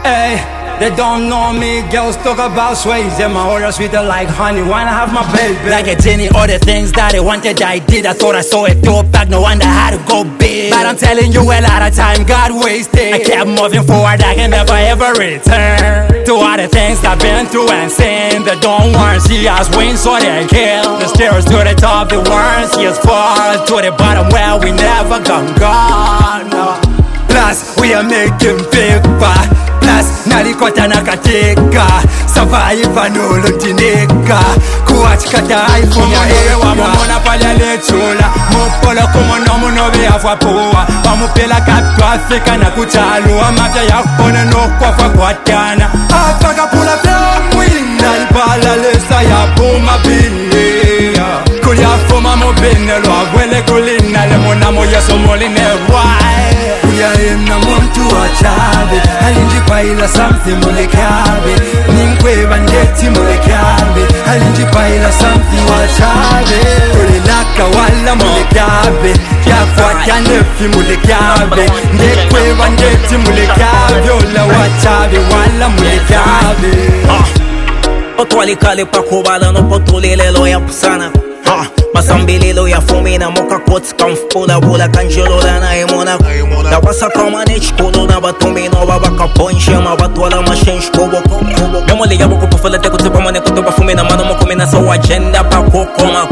Hey, they don't know me, girls talk about sways. Yeah, my order sweeter like honey, wanna have my baby. Like a any other things that I wanted, I did. I thought I saw it throw back, no wonder I had to go big. But I'm telling you, a lot of time got wasted. I kept moving forward, I can never ever return to all the things I've been through and seen. They don't want to see us win, so they kill. The stairs to the top, they want to see us fall to the bottom where we never gone. No. Plus, we are making paper. Plus, nalikota nakatika. Survive nolotineka. Kuachikata iPhone wa mumona pale lechula. Mupolo kumono munobe afwapoa. Wamupela katwa Afrika na kuchalua. Mafya ya kupone no kwa kwatana. Afaka pula mwina Nipala lesa ya puma bini. Kulia fuma mubine Lwagwele kulina lemona moya somoline why. Kuyaemna muntu wachabe alinjipaila something mulekabe ninkweba ndeti mulekabe alinjipaila something wachabe kulilaka wala mulekabe yakwata nefi mulekabe ndekweba ndeti mulekabe ola wachabe wala mulekabe Otwalikale pakubala no potulilelo ya pusana Masambililo ya fumina moka kots kamfula wula kanjelo na imona Da wasa kama nechkulu na batumino babaka ponche mabatwala mashensh kobo Namole ya boku pufula te kutupa mane kutupa fumina mano mokumina so agenda pa kokoma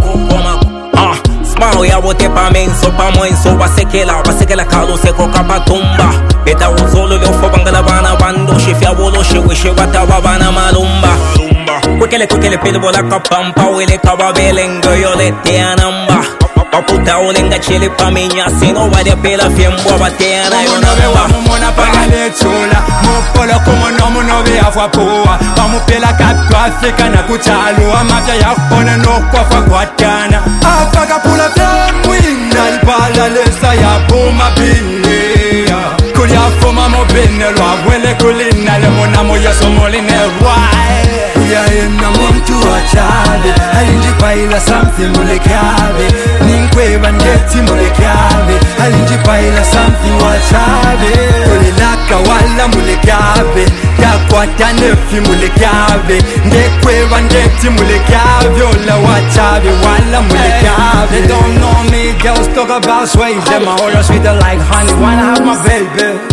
Smile ya wote pa menso pa mwenso Wasekela kalu seko kapatumba Beta uzolo leo fobangala bana bando Shifya wolo shiwishe watababana malumba Kwekele pili bola kapampa Wile kababelengo yolete anamba Waputa ulenga chili pa minyasi No wade pila fiembwa wateana Munobe wa mumona pala lechula Mupolo kumono munobe afwapoa Wamupela katwa Afrika na kuchalua Mafya ya kupone no kwa kwatana Afaka pula mwina Nipala lesa ya puma bini. Kulia fuma mubine Lwagwele kulina lemona moya somoline why. Kuyaemna muntu wachabe alinjipaila something mulekabe ninkweba ndeti mulekabe alinjipaila something wachabe kulilaka wala mulekabe yakwata nefi mulekabe ndekweba ndeti mulekabe ola wachabe wala mulekabe. They don't know me, girls talk about sways. Yeah, my order sweeter like honey, wanna have my baby.